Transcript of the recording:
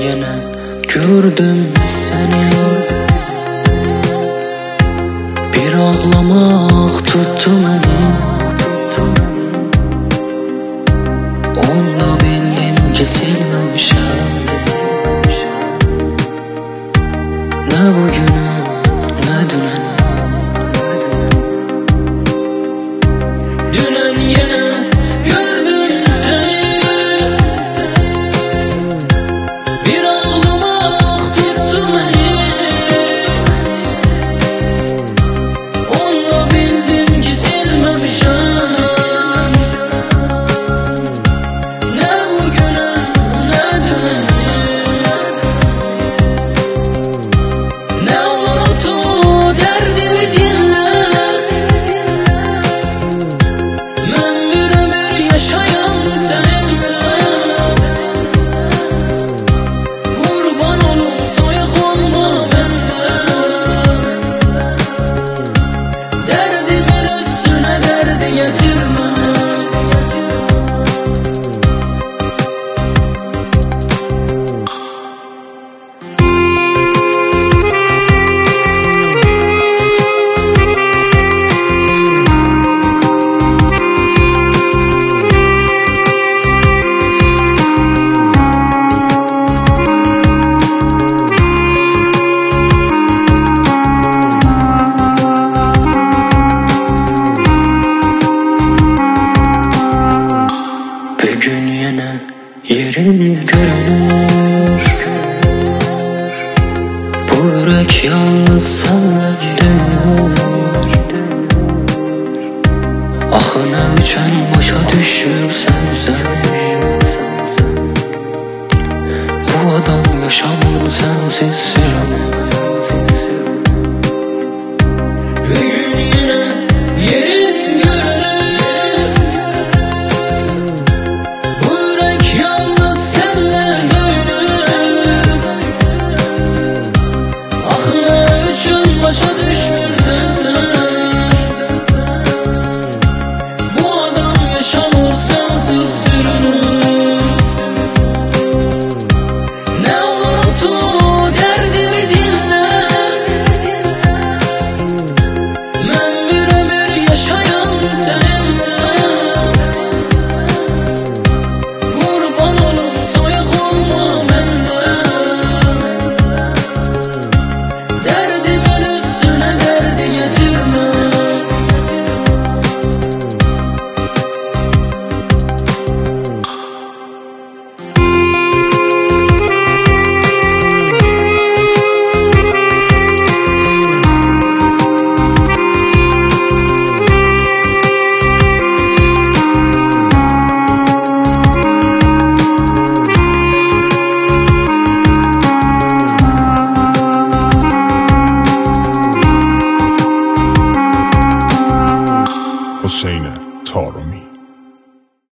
yine gördüm seni. Bir ağlamak tuttu beni. Onda bildim ki sevmemişim. Ne bugünü ne düneni. Dünen yine gördüm seni. Bir ağlamak tuttu beni. Onunla bildim ki silmemişim. Ne bugünü ne düneni. Ne oldu derdimi dinle. Ben bir ömür yaşayan seninle. Kurban olun soyuk olma benden. Derdimin üstüne derdi getirme. Bugün yine yerin görünür. Bu yürek yalnız senle dönür. Axına üçen başa düşürsen sen. Bu adam yaşamın sensiz sürünür.